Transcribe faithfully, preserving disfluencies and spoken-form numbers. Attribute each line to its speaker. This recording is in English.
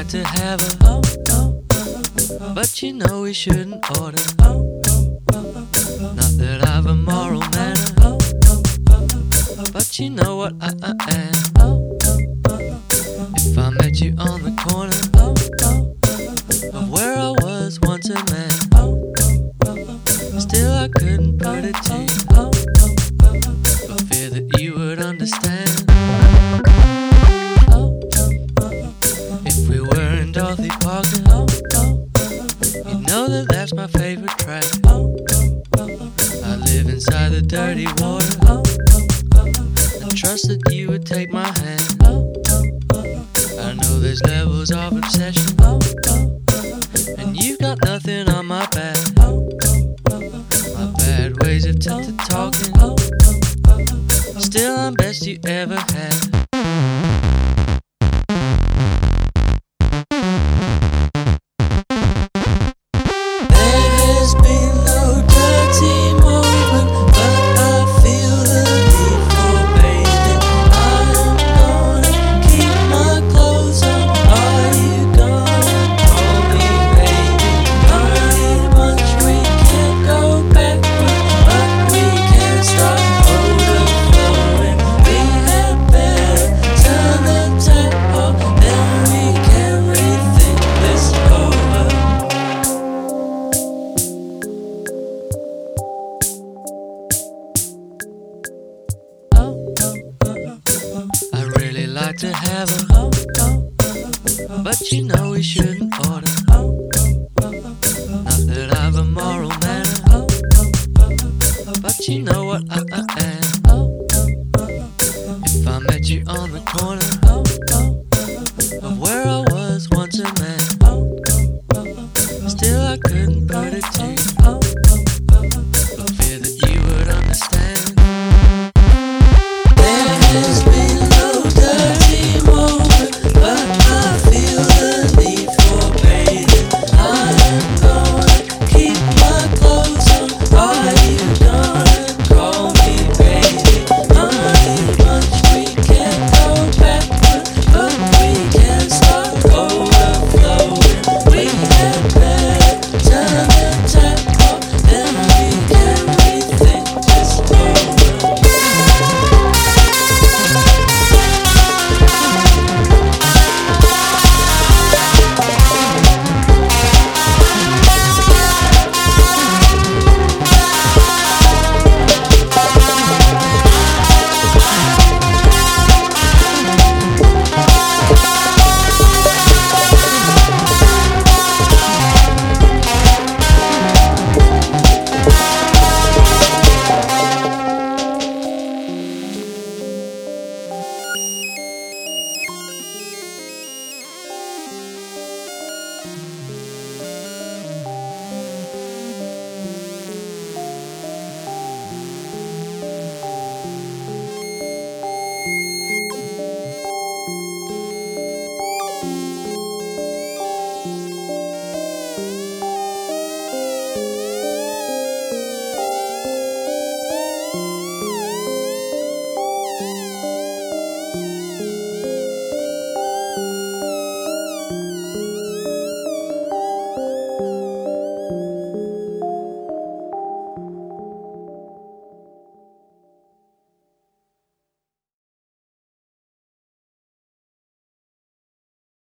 Speaker 1: to have her, but you know we shouldn't order. Not that I've a moral manner, but you know what I, I am. If I met you on the corner of where I was once a man, still I couldn't put it to you, for fear that you would understand. If we were in Dorothy Parker, you know that that's my favorite track. I live inside the dirty water and trust that you would take my hand. I know there's levels of obsession, and you've got nothing on my back. My bad ways of t-t talking, still I'm best you ever had. To have her, but you know we shouldn't